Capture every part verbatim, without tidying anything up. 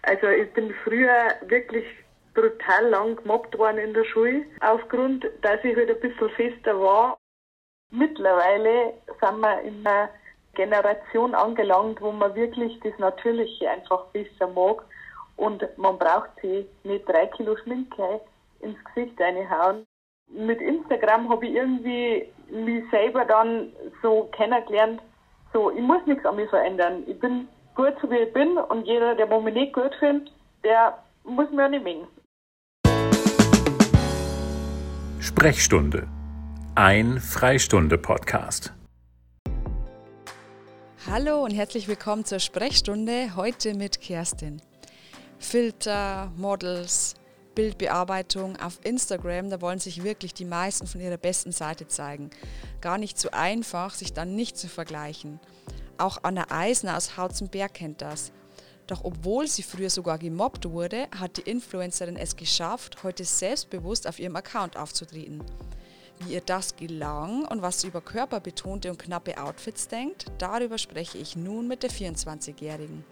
Also ich bin früher wirklich brutal lang gemobbt worden in der Schule, aufgrund, dass ich halt ein bisschen fester war. Mittlerweile sind wir in einer Generation angelangt, wo man wirklich das Natürliche einfach besser mag und man braucht sich nicht drei Kilo Schminke ins Gesicht reinhauen. Mit Instagram habe ich irgendwie mich selber dann so kennengelernt, so, ich muss nichts an mir verändern. Ich bin gut, so wie ich bin, und jeder, der mich nicht gut findet, der muss mir auch nicht mögen. Sprechstunde. Ein Freistunde-Podcast. Hallo und herzlich willkommen zur Sprechstunde, heute mit Kerstin. Filter, Models, Bildbearbeitung auf Instagram, da wollen sich wirklich die meisten von ihrer besten Seite zeigen. Gar nicht so einfach, sich dann nicht zu vergleichen. Auch Anna Eisner aus Hauzenberg kennt das. Doch obwohl sie früher sogar gemobbt wurde, hat die Influencerin es geschafft, heute selbstbewusst auf ihrem Account aufzutreten. Wie ihr das gelang und was sie über körperbetonte und knappe Outfits denkt, darüber spreche ich nun mit der vierundzwanzigjährigen.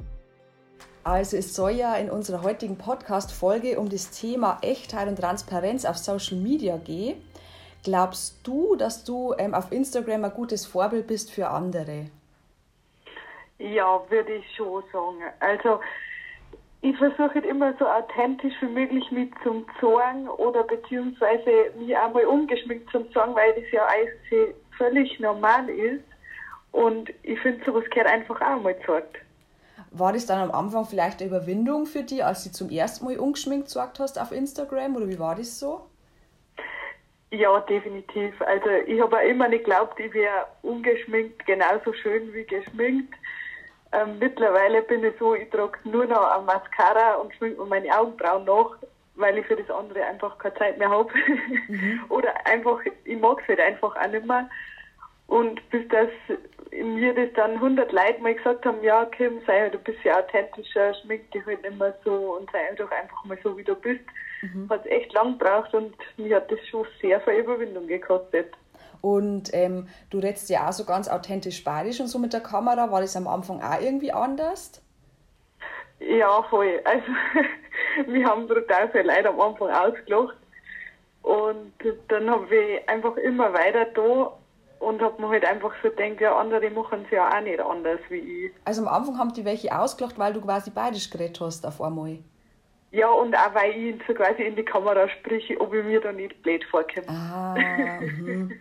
Also es soll ja in unserer heutigen Podcast-Folge um das Thema Echtheit und Transparenz auf Social Media gehen. Glaubst du, dass du ähm, auf Instagram ein gutes Vorbild bist für andere? Ja, würde ich schon sagen. Also ich versuche immer so authentisch wie möglich mit zum zeigen oder beziehungsweise mich auch mal ungeschminkt zum zeigen, weil das ja eigentlich völlig normal ist. Und ich finde, sowas gehört einfach auch mal gezeigt. War das dann am Anfang vielleicht eine Überwindung für dich, als du zum ersten Mal ungeschminkt gezeigt hast auf Instagram, oder wie war das so? Ja, definitiv. Also ich habe auch immer nicht geglaubt, ich wäre ungeschminkt genauso schön wie geschminkt. Ähm, mittlerweile bin ich so, ich trage nur noch eine Mascara und schminke mir meine Augenbrauen nach, weil ich für das andere einfach keine Zeit mehr habe. Mhm. Oder einfach, ich mag es halt einfach auch nicht mehr. Und bis das mir das dann hundert Leute mal gesagt haben, ja Kim, sei halt ein bisschen authentischer, schmink dich halt nicht mehr so und sei doch einfach mal so, wie du bist. Mhm. Hat es echt lang gebraucht und mir hat das schon sehr viel Überwindung gekostet. Und ähm, du redest ja auch so ganz authentisch bayerisch und so mit der Kamera. War das am Anfang auch irgendwie anders? Ja, voll. Also wir haben brutal viele Leute am Anfang ausgelacht. Und dann habe ich einfach immer weiter da und habe mir halt einfach so gedacht, ja, andere machen es ja auch nicht anders wie ich. Also am Anfang haben die welche ausgelacht, weil du quasi bayerisch geredet hast auf einmal? Ja, und auch weil ich so quasi in die Kamera spreche, ob ich mir da nicht blöd vorkomme. Ah, mhm.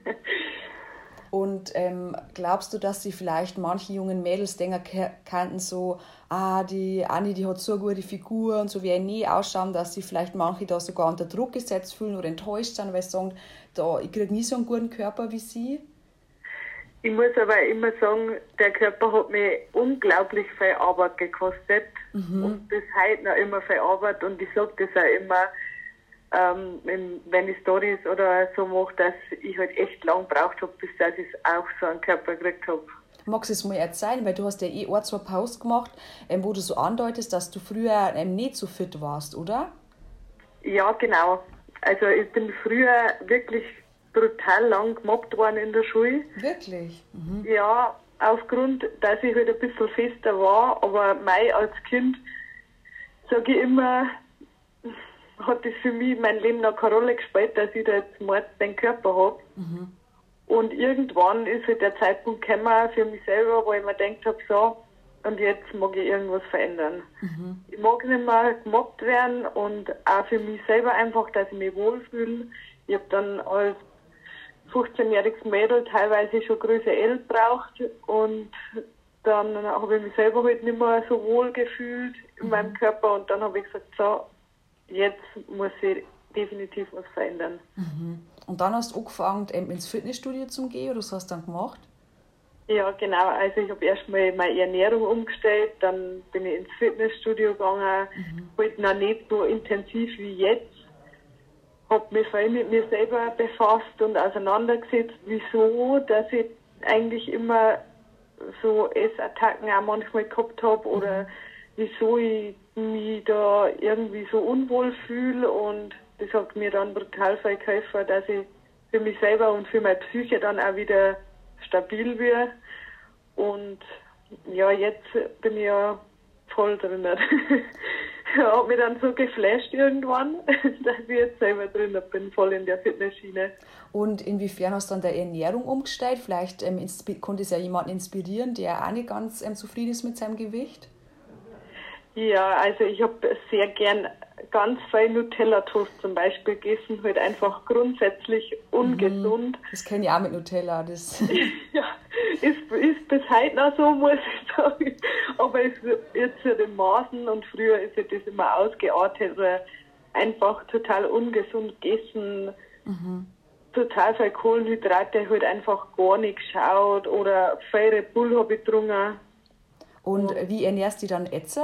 Und ähm, glaubst du, dass sie vielleicht manche jungen Mädels denken könnten so, ah, die Anni, die hat so eine gute Figur und so wie er nie ausschauen, dass sie vielleicht manche da sogar unter Druck gesetzt fühlen oder enttäuscht sind, weil sie sagen, da, ich kriege nie so einen guten Körper wie sie? Ich muss aber immer sagen, der Körper hat mir unglaublich viel Arbeit gekostet. Mhm. Und bis heute noch immer viel Arbeit. Und ich sage das auch immer, ähm, wenn, wenn ich Storys oder so mache, dass ich halt echt lang gebraucht habe, bis dass ich auch so einen Körper gekriegt habe. Magst du es mal erzählen? Weil du hast ja eh ein, zwei Posts gemacht, ähm, wo du so andeutest, dass du früher ähm, nicht so fit warst, oder? Ja, genau. Also ich bin früher wirklich brutal lang gemobbt worden in der Schule. Wirklich? Mhm. Ja, aufgrund, dass ich halt ein bisschen fester war, aber mei als Kind, sage ich immer, hat das für mich mein Leben noch keine Rolle gespielt, dass ich da jetzt mal den Körper habe. Mhm. Und irgendwann ist halt der Zeitpunkt gekommen für mich selber, wo ich mir gedacht habe, so, und jetzt mag ich irgendwas verändern. Mhm. Ich mag nicht mehr gemobbt werden und auch für mich selber einfach, dass ich mich wohlfühle. Ich habe dann als fünfzehnjähriges Mädel teilweise schon Größe L braucht und dann habe ich mich selber halt nicht mehr so wohl gefühlt in mhm. meinem Körper und dann habe ich gesagt, so, jetzt muss ich definitiv was verändern. Mhm. Und dann hast du angefangen, ins Fitnessstudio zu gehen, oder was hast du dann gemacht? Ja, genau. Also ich habe erstmal meine Ernährung umgestellt, dann bin ich ins Fitnessstudio gegangen, mhm. halt noch nicht so intensiv wie jetzt. Habe mich viel mit mir selber befasst und auseinandergesetzt, wieso, dass ich eigentlich immer so Essattacken auch manchmal gehabt habe oder mhm. wieso ich mich da irgendwie so unwohl fühle, und das hat mir dann brutal viel geholfen, dass ich für mich selber und für meine Psyche dann auch wieder stabil werde. Und ja, jetzt bin ich ja voll drin. Hat mich dann so geflasht irgendwann, dass ich jetzt selber drin bin, voll in der Fitnessschiene. Und inwiefern hast du dann deine Ernährung umgestellt? Vielleicht ähm, konnte es ja jemanden inspirieren, der auch nicht ganz ähm, zufrieden ist mit seinem Gewicht? Ja, also ich habe sehr gern ganz viel Nutella-Toast zum Beispiel gegessen, halt einfach grundsätzlich ungesund. Das kenne ich auch mit Nutella. Das ja, ist, ist bis heute noch so, muss ich sagen. Aber es ist jetzt in den Maßen und früher ist ja das immer ausgeartet oder einfach total ungesund gegessen. Mhm. Total viel Kohlenhydrate, halt einfach gar nicht geschaut oder viel Red Bull habe ich getrunken. Und wie ernährst du dich dann jetzt?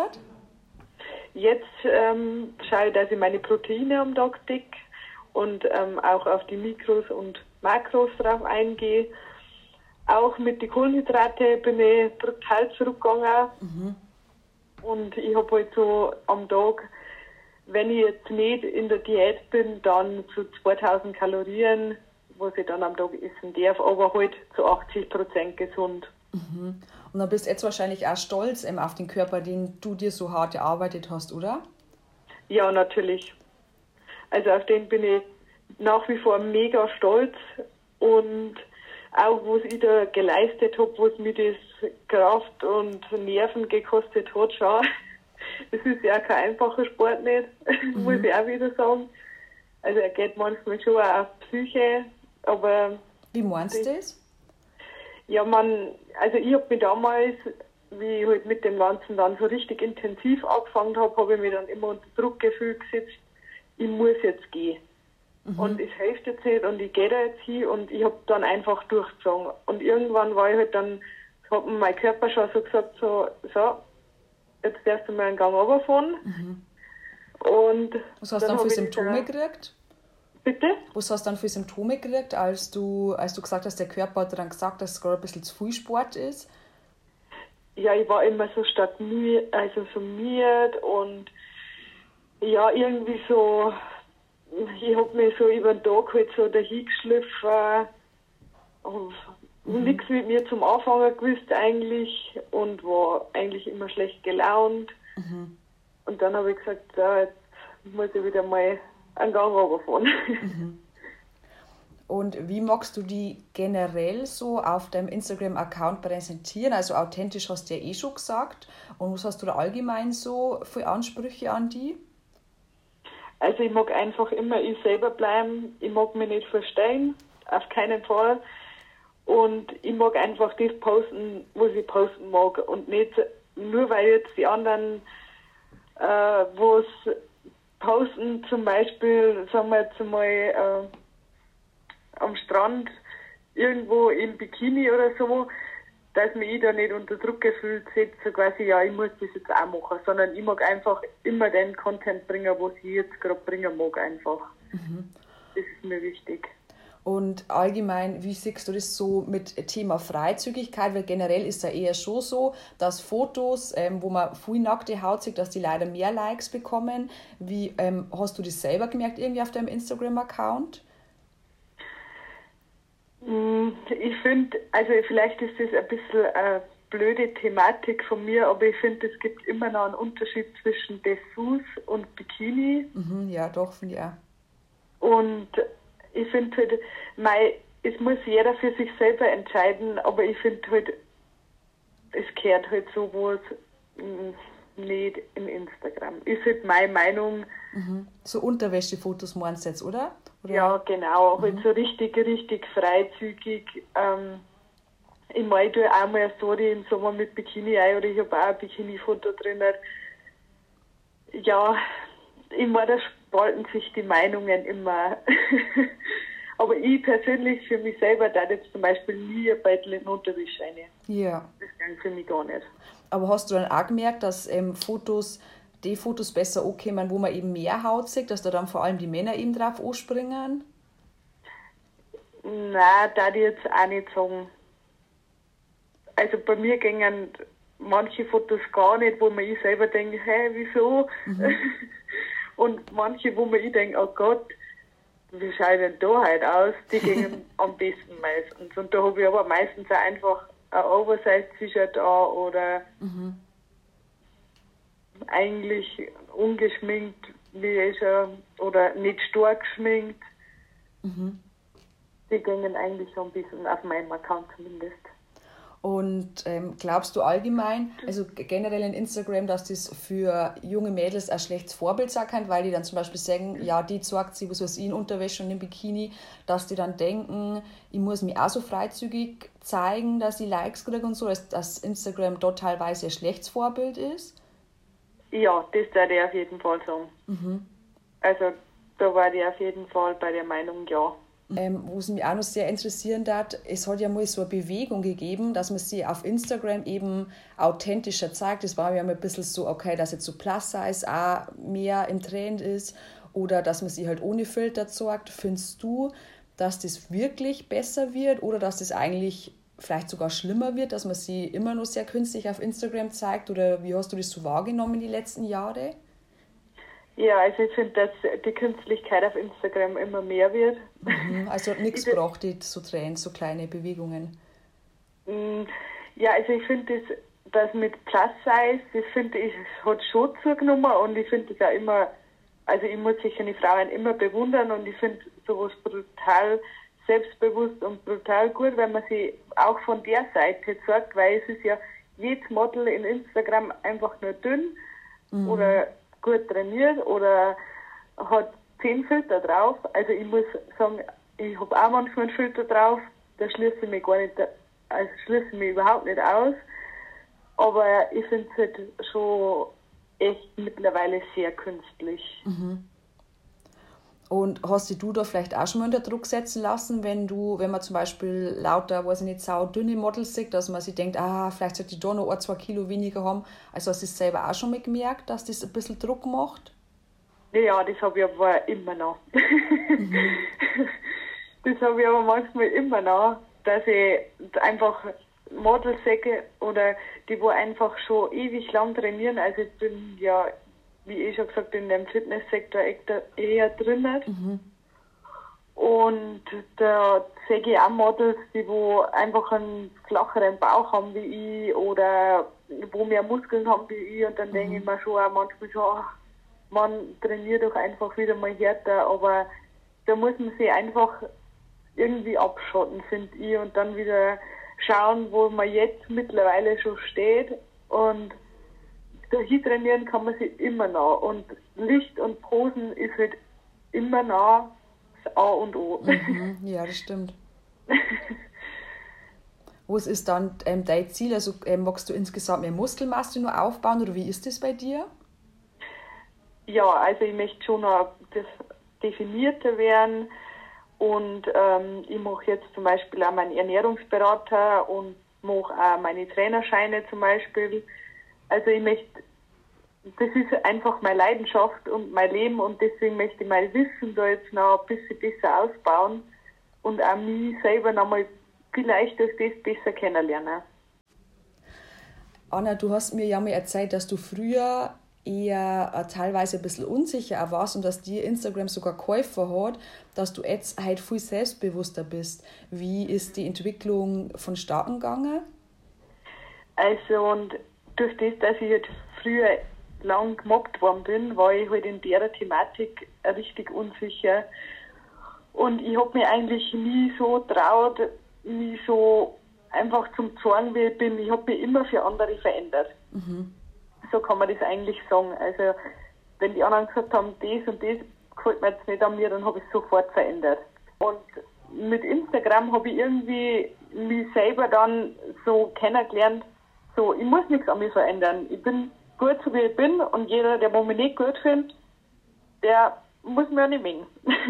Jetzt ähm, schaue ich, dass ich meine Proteine am Tag decke und ähm, auch auf die Mikros und Makros drauf eingehe. Auch mit den Kohlenhydraten bin ich brutal zurückgegangen. Mhm. Und ich habe halt so am Tag, wenn ich jetzt nicht in der Diät bin, dann so zweitausend Kalorien, was ich dann am Tag essen darf, aber halt zu achtzig Prozent gesund. Mhm. Und dann bist du jetzt wahrscheinlich auch stolz ähm, auf den Körper, den du dir so hart erarbeitet hast, oder? Ja, natürlich. Also auf den bin ich nach wie vor mega stolz und auch was ich da geleistet habe, was mir das Kraft und Nerven gekostet hat, schau. Das ist ja kein einfacher Sport nicht, mhm. muss ich auch wieder sagen. Also er geht manchmal schon auch auf Psyche, aber... Wie meinst du das? Ja, man, also ich habe mich damals, wie ich halt mit dem Ganzen dann so richtig intensiv angefangen habe, habe ich mich dann immer unter Druck gefühlt gesetzt, ich muss jetzt gehen. Mhm. Und es hilft jetzt nicht und ich gehe da jetzt hin und ich habe dann einfach durchgezogen. Und irgendwann war ich halt dann, hat mir mein Körper schon so gesagt, so, so jetzt darfst du mal einen Gang runterfahren. Mhm. Und was hast du dann, dann für Symptome da, gekriegt? Bitte? Was hast du dann für Symptome gekriegt, als du, als du gesagt hast, der Körper hat dir dann gesagt, dass es gerade ein bisschen zu viel Sport ist? Ja, ich war immer so stagniert, also summiert und ja, irgendwie so, ich habe mich so über den Tag halt so dahingeschliffen und mhm. nichts mit mir zum Anfangen gewusst eigentlich und war eigentlich immer schlecht gelaunt. Mhm. Und dann habe ich gesagt, ja, jetzt muss ich wieder mal einen Gang runterfahren. Mhm. Und wie magst du die generell so auf deinem Instagram-Account präsentieren? Also authentisch hast du ja eh schon gesagt. Und was hast du da allgemein so für Ansprüche an die? Also ich mag einfach immer ich selber bleiben. Ich mag mich nicht verstellen, auf keinen Fall. Und ich mag einfach das posten, was ich posten mag. Und nicht nur, weil jetzt die anderen äh, was posten, zum Beispiel, sagen wir jetzt mal, äh, am Strand irgendwo im Bikini oder so, dass mich ich da nicht unter Druck gefühlt setze, so quasi, ja, ich muss das jetzt auch machen, sondern ich mag einfach immer den Content bringen, was ich jetzt gerade bringen mag, einfach. Mhm. Das ist mir wichtig. Und allgemein, wie siehst du das so mit Thema Freizügigkeit? Weil generell ist es ja eher schon so, dass Fotos, ähm, wo man viel nackte Haut sieht, dass die leider mehr Likes bekommen. Wie ähm, hast du das selber gemerkt irgendwie auf deinem Instagram-Account? Ich finde, also vielleicht ist das ein bisschen eine blöde Thematik von mir, aber ich finde, es gibt immer noch einen Unterschied zwischen Dessous und Bikini. Mhm, ja, doch, finde ich auch. Und ich finde halt, mei, es muss jeder für sich selber entscheiden, aber ich finde halt, es gehört halt sowas nicht in Instagram. Ist halt meine Meinung. Mhm. So Unterwäschefotos meinst du jetzt, oder? oder? Ja, genau. Mhm. Halt so richtig, richtig freizügig. Ähm, ich meine, ich tue auch mal eine Story im Sommer mit Bikini ein oder ich habe auch ein Bikini-Foto drin. Ja, ich meine, da spalten sich die Meinungen immer. Aber ich persönlich für mich selber da jetzt zum Beispiel nie ein Beutel in Unterwäsche rein. Ja. Das ging für mich gar nicht. Aber hast du dann auch gemerkt, dass ähm, Fotos, die Fotos besser ankommen, wo man eben mehr Haut sieht, dass da dann vor allem die Männer eben drauf anspringen? Nein, da die jetzt auch nicht sagen. Also bei mir gingen manche Fotos gar nicht, wo man ich selber denke, hä, wieso? Mhm. Und manche, wo man ich denke, oh Gott, wie schaut denn da halt aus? Die gingen am besten meistens. Und da habe ich aber meistens auch einfach ein Oversize-T-Shirt an oder mhm. eigentlich ungeschminkt, wie ich schon, oder nicht stark geschminkt. Mhm. Die gehen eigentlich so ein bisschen auf meinem Account zumindest. Und ähm, glaubst du allgemein, also generell in Instagram, dass das für junge Mädels ein schlechtes Vorbild sein kann, weil die dann zum Beispiel sagen, ja, die zeigt sie, was weiß ich, in Unterwäsche und im Bikini, dass die dann denken, ich muss mich auch so freizügig zeigen, dass ich Likes kriege und so, dass, dass Instagram dort teilweise ein schlechtes Vorbild ist? Ja, das würde ich auf jeden Fall sagen. Mhm. Also da war ich auf jeden Fall bei der Meinung, ja. Ähm, was mich auch noch sehr interessieren hat, es hat ja mal so eine Bewegung gegeben, dass man sie auf Instagram eben authentischer zeigt. Das war ja mal ein bisschen so, okay, dass jetzt so Plus-Size auch mehr im Trend ist oder dass man sie halt ohne Filter zeigt. Findest du, dass das wirklich besser wird oder dass das eigentlich vielleicht sogar schlimmer wird, dass man sie immer noch sehr künstlich auf Instagram zeigt? Oder wie hast du das so wahrgenommen die letzten Jahre? Ja, also ich finde, dass die Künstlichkeit auf Instagram immer mehr wird. Mhm, also nichts braucht die so Trends, so kleine Bewegungen. Ja, also ich finde das, das mit Plus Size, das finde ich, hat schon zugenommen und ich finde das auch immer, also ich muss sicher die Frauen immer bewundern und ich finde sowas brutal selbstbewusst und brutal gut, wenn man sie auch von der Seite sagt, weil es ist ja jedes Model in Instagram einfach nur dünn mhm. oder gut trainiert oder hat zehn Filter drauf. Also ich muss sagen, ich habe auch manchmal einen Filter drauf, da schließe ich mich gar nicht, also schließe ich mich überhaupt nicht aus. Aber ich finde es halt schon echt mittlerweile sehr künstlich. Mhm. Und hast du da vielleicht auch schon mal unter Druck setzen lassen, wenn du, wenn man zum Beispiel lauter, weiß ich nicht, sau dünne Models sieht, dass man sich denkt, ah, vielleicht sollte ich da noch ein, zwei Kilo weniger haben. Also hast du es selber auch schon mal gemerkt, dass das ein bisschen Druck macht? Ja, das habe ich aber immer noch. Mhm. Das habe ich aber manchmal immer noch, dass ich einfach Models sehe oder die, wo einfach schon ewig lang trainieren. Also ich bin ja, wie ich schon gesagt, in dem Fitnesssektor eher drin. Mhm. Und da sehe ich auch Models, die wo einfach einen flacheren Bauch haben wie ich oder wo mehr Muskeln haben wie ich. Und dann mhm. denke ich mir schon auch manchmal so, ach, man trainiert doch einfach wieder mal härter. Aber da muss man sich einfach irgendwie abschotten, finde ich. Und dann wieder schauen, wo man jetzt mittlerweile schon steht. Und dahin trainieren kann man sich immer noch. Und Licht und Posen ist halt immer noch das A und O. Mhm, ja, das stimmt. Was ist dann ähm, dein Ziel? Also ähm, magst du insgesamt mehr Muskelmasse nur aufbauen oder wie ist das bei dir? Ja, also ich möchte schon noch das definierter werden. Und ähm, ich mache jetzt zum Beispiel auch meinen Ernährungsberater und mache auch meine Trainerscheine zum Beispiel. Also ich möchte, das ist einfach meine Leidenschaft und mein Leben und deswegen möchte ich mein Wissen da jetzt noch ein bisschen besser ausbauen und auch mich selber noch mal vielleicht durch das besser kennenlernen. Anna, du hast mir ja mal erzählt, dass du früher eher äh, teilweise ein bisschen unsicher warst und dass dir Instagram sogar Käufer hat, dass du jetzt halt viel selbstbewusster bist. Wie ist die Entwicklung vonstatten gegangen? Also und durch das, dass ich halt früher lang gemobbt worden bin, war ich halt in der Thematik richtig unsicher. Und ich habe mich eigentlich nie so traut, nie so einfach zum Zorn, wie ich bin. Ich habe mich immer für andere verändert. Mhm. So kann man das eigentlich sagen. Also wenn die anderen gesagt haben, das und das gefällt mir jetzt nicht an mir, dann habe ich es sofort verändert. Und mit Instagram habe ich irgendwie mich selber dann so kennengelernt, so, ich muss nichts an mir verändern. Ich bin gut, so wie ich bin und jeder, der mich nicht gut findet, der muss mir auch nicht mögen.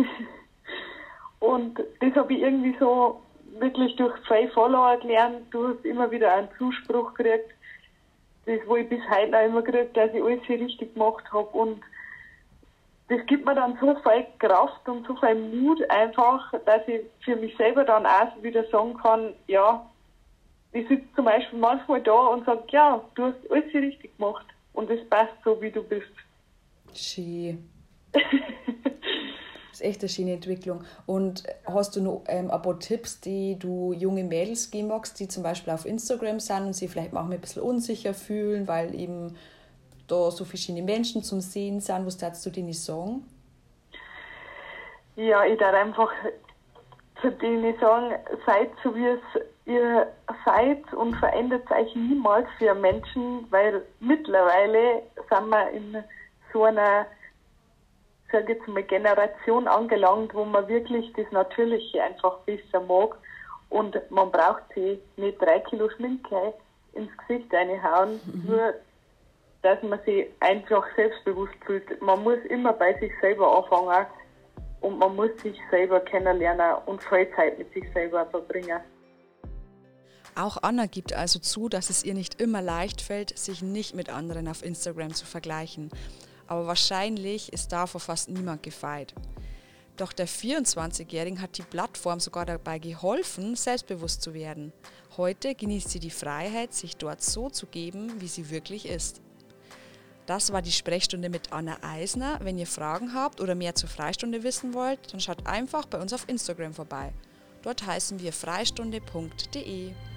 Und das habe ich irgendwie so wirklich durch zwei Follower gelernt. Du hast immer wieder einen Zuspruch gekriegt, das, wo ich bis heute noch immer kriege, dass ich alles richtig gemacht habe. Und das gibt mir dann so viel Kraft und so viel Mut einfach, dass ich für mich selber dann auch wieder sagen kann, ja, ich sitze zum Beispiel manchmal da und sage, ja, du hast alles richtig gemacht und es passt so, wie du bist. Schön. Das ist echt eine schöne Entwicklung. Und hast du noch ähm, ein paar Tipps, die du junge Mädels geben magst, die zum Beispiel auf Instagram sind und sich vielleicht manchmal ein bisschen unsicher fühlen, weil eben da so verschiedene Menschen zum Sehen sind? Was darfst du denen sagen? Ja, ich darf einfach zu denen sagen, seid so wie es ihr seid und verändert euch niemals für Menschen, weil mittlerweile sind wir in so einer, sag ich jetzt mal, Generation angelangt, wo man wirklich das Natürliche einfach besser mag und man braucht sich nicht drei Kilo Schminke ins Gesicht reinhauen, mhm. nur dass man sich einfach selbstbewusst fühlt. Man muss immer bei sich selber anfangen und man muss sich selber kennenlernen und viel Zeit mit sich selber verbringen. Auch Anna gibt also zu, dass es ihr nicht immer leicht fällt, sich nicht mit anderen auf Instagram zu vergleichen. Aber wahrscheinlich ist davor fast niemand gefeit. Doch der vierundzwanzigjährige hat die Plattform sogar dabei geholfen, selbstbewusst zu werden. Heute genießt sie die Freiheit, sich dort so zu geben, wie sie wirklich ist. Das war die Sprechstunde mit Anna Eisner. Wenn ihr Fragen habt oder mehr zur Freistunde wissen wollt, dann schaut einfach bei uns auf Instagram vorbei. Dort heißen wir freistunde punkt de.